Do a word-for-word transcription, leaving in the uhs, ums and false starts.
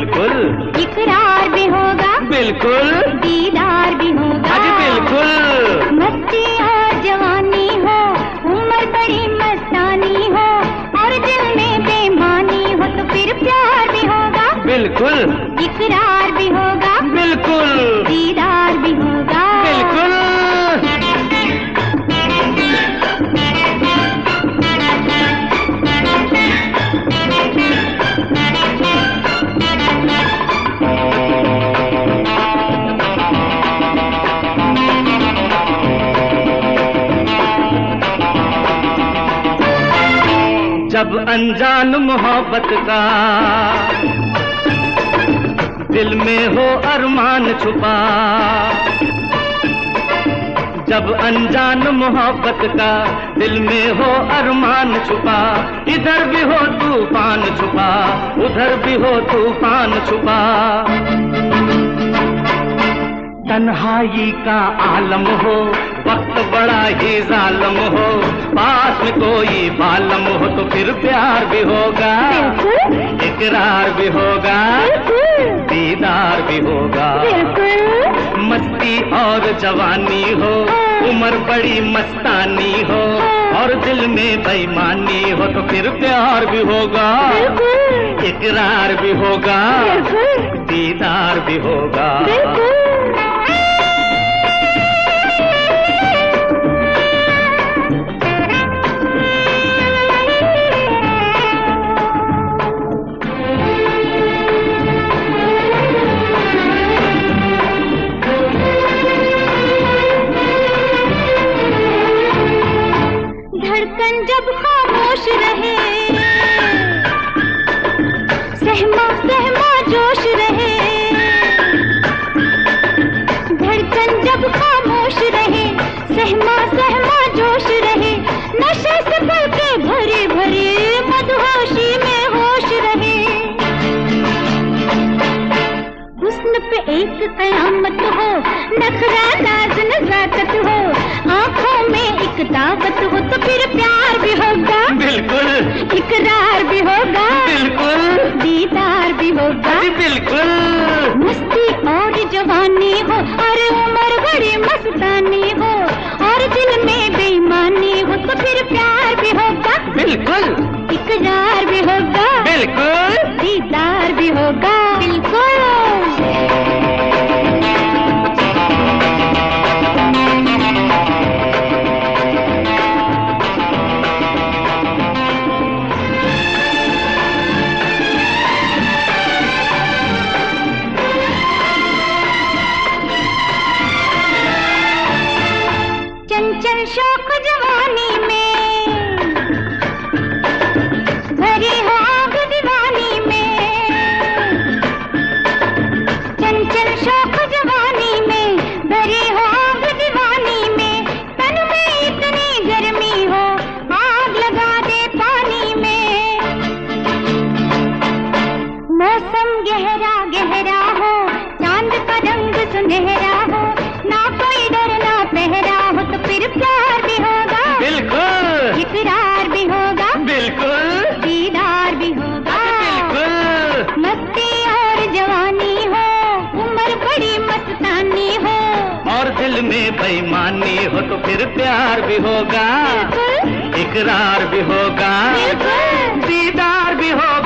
बिल्कुल। इकरार भी होगा, बिल्कुल। दीदार भी होगा, जी बिल्कुल। मस्ती और जवानी हो, उम्र बड़ी मस्तानी हो, और दिल में बेईमानी हो तो फिर प्यार भी होगा। बिल्कुल। इकरार भी होगा, बिल्कुल। दीदार भी होगा, बिल्कुल। जब अनजान मोहब्बत का दिल में हो अरमान छुपा, जब अनजान मोहब्बत का दिल में हो अरमान छुपा, इधर भी हो तूफान छुपा, उधर भी हो तूफान छुपा, तन्हाई का आलम हो, वक्त बड़ा ही जालम हो, पास में कोई बालम हो तो फिर प्यार भी होगा, इकरार भी होगा, दीदार भी होगा, मस्ती और जवानी हो, उम्र बड़ी मस्तानी हो, और दिल में बेईमानी हो तो फिर प्यार भी होगा, इकरार भी होगा, दीदार भी होगा। धड़कन जब खामोश रहे, सहमा सहमा जोश रहे, धड़कन जब खामोश रहे, सहमा सहमा जोश रहे, नशे से भर के भरे भरे मदहोशी में होश रहे, हुस्न पे एक कयामत हो, नखरा नाज नजाकत हो, आंखों में एक ताकत हो तो फिर प्यार भी होगा, बिल्कुल। इकरार भी होगा, बिल्कुल। दीदार भी होगा, बिल्कुल। मस्ती और जवानी हो, और उम्र बड़ी मस्तानी हो, और दिल में बेईमानी हो तो फिर प्यार भी होगा, बिल्कुल। इकरार भी होगा, बिल्कुल। दीदार भी होगा, बिल्कुल। चंचल शौक जवानी में भरी हो आग दीवानी में, चंचल शौक जवानी में भरी हो आग दीवानी में, तन में इतनी गर्मी हो आग लगा दे पानी में, मौसम गहरा गहरा हो, चांद का रंग सुनहरा हो, ना कोई डर ना पहरा हो तो फिर प्यार भी होगा, बिल्कुल। इकरार भी होगा, बिल्कुल। दीदार भी होगा, बिल्कुल। मस्ती और जवानी हो, उम्र बड़ी मस्तानी हो, और दिल में बेईमानी हो तो फिर प्यार भी होगा, इकरार भी होगा, दीदार भी होगा।